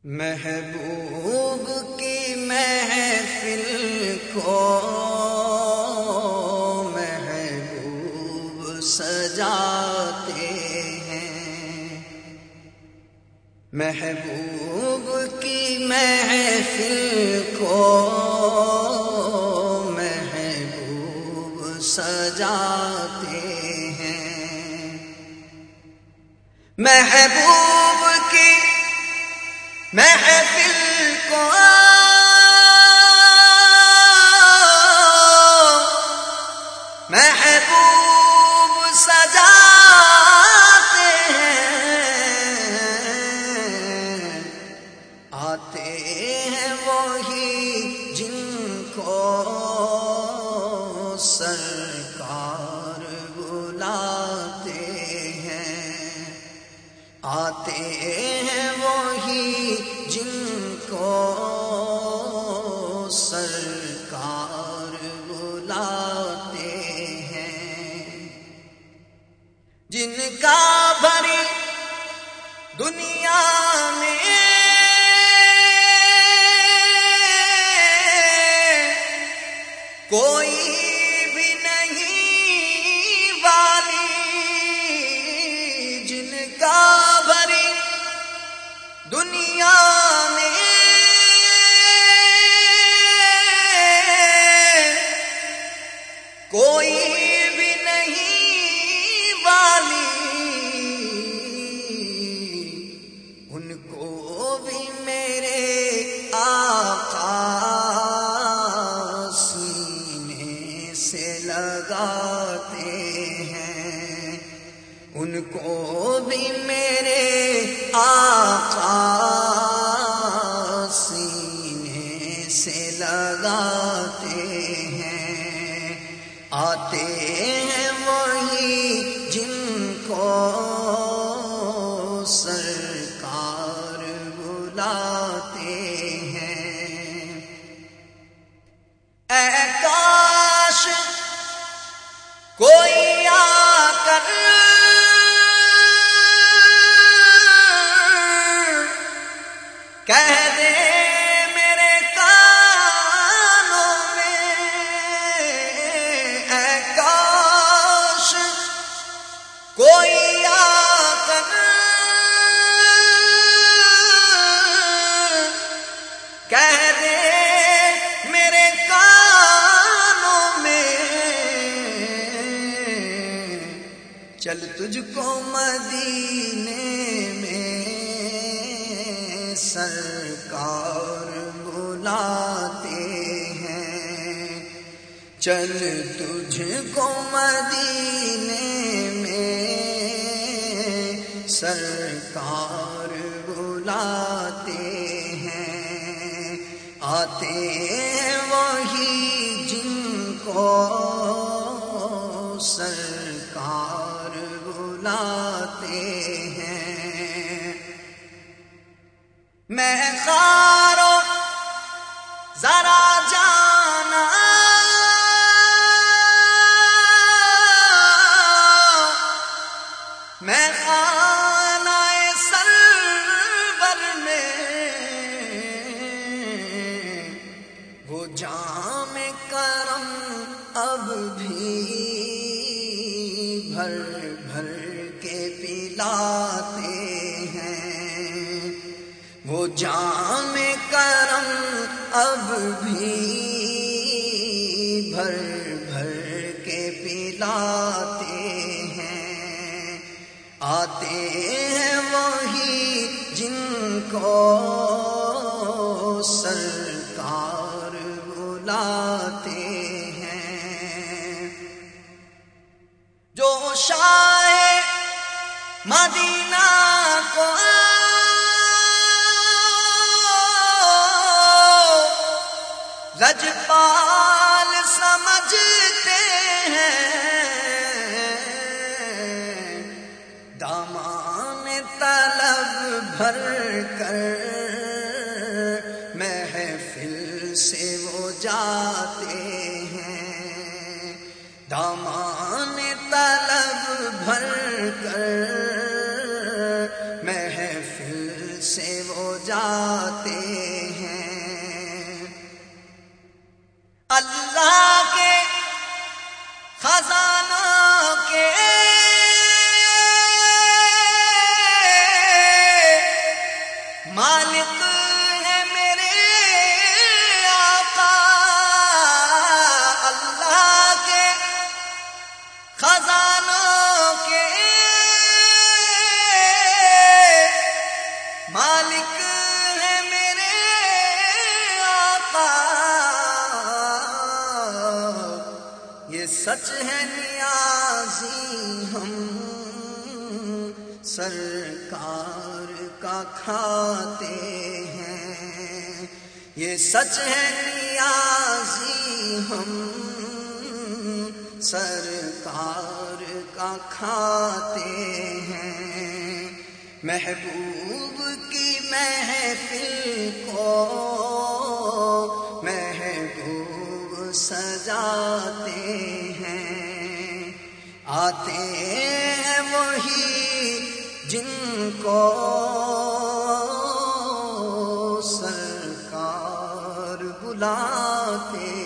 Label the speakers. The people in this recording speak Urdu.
Speaker 1: محبوب کی محفل کو محبوب سجاتے ہیں، محبوب کی محفل کو محبوب سجاتے ہیں، محبوب کی محفل کو محبوب سجاتے ہیں، آتے ہیں وہی جن کو سرکار بلاتے ہیں، آتے ہیں وہی جن کو سرکار بلاتے ہیں، جن کا بھری دنیا میں کوئی بھی نہیں والی، جن کا بھری دنیا میں کوئی بھی نہیں والی، ان کو بھی میرے آقا سینے سے لگاتے ہیں، ان کو بھی میرے آقا سینے سے لگاتے ہیں، آتے ہیں وہی جن کو سرکار بلاتے ہیں، اے کاش کوئی آ کر کہہ دے میرے کانوں میں، اے کاش کوئی آ کر کہہ دے میرے کانوں میں، چل تجھ کو مدینے میں سرکار بلاتے ہیں، چل تجھ کو مدینے میں سرکار بلاتے ہیں، آتے ہیں وہی جن کو سرکار بلاتے ہیں، میں خارو ذرا جانا میں خانہ سرور میں، وہ جام کرم اب بھی بھر بھر کے پلاتے ہیں، وہ جام کرم اب بھی بھر بھر کے پلاتے ہیں، آتے ہیں وہی جن کو سرکار بلاتے ہیں، جو شاہ مدینہ کو لجپال سمجھتے ہیں، دامان طلب بھر کر محفل سے وہ جاتے ہیں، دامان طلب بھر کر محفل سے وہ جا جاتے ہیں۔ اللہ کے خزانوں کے مالک ہے میرے آقا، اللہ کے خزانوں کے مالک ہے میرے آقا، یہ سچ ہے نیازی ہم سرکار کا کھاتے ہیں، یہ سچ ہے نیازی ہم سرکار کا کھاتے ہیں۔ محبوب کی محفل کو محبوب سجاتے ہیں، آتے ہیں وہی جن کو سرکار بلاتے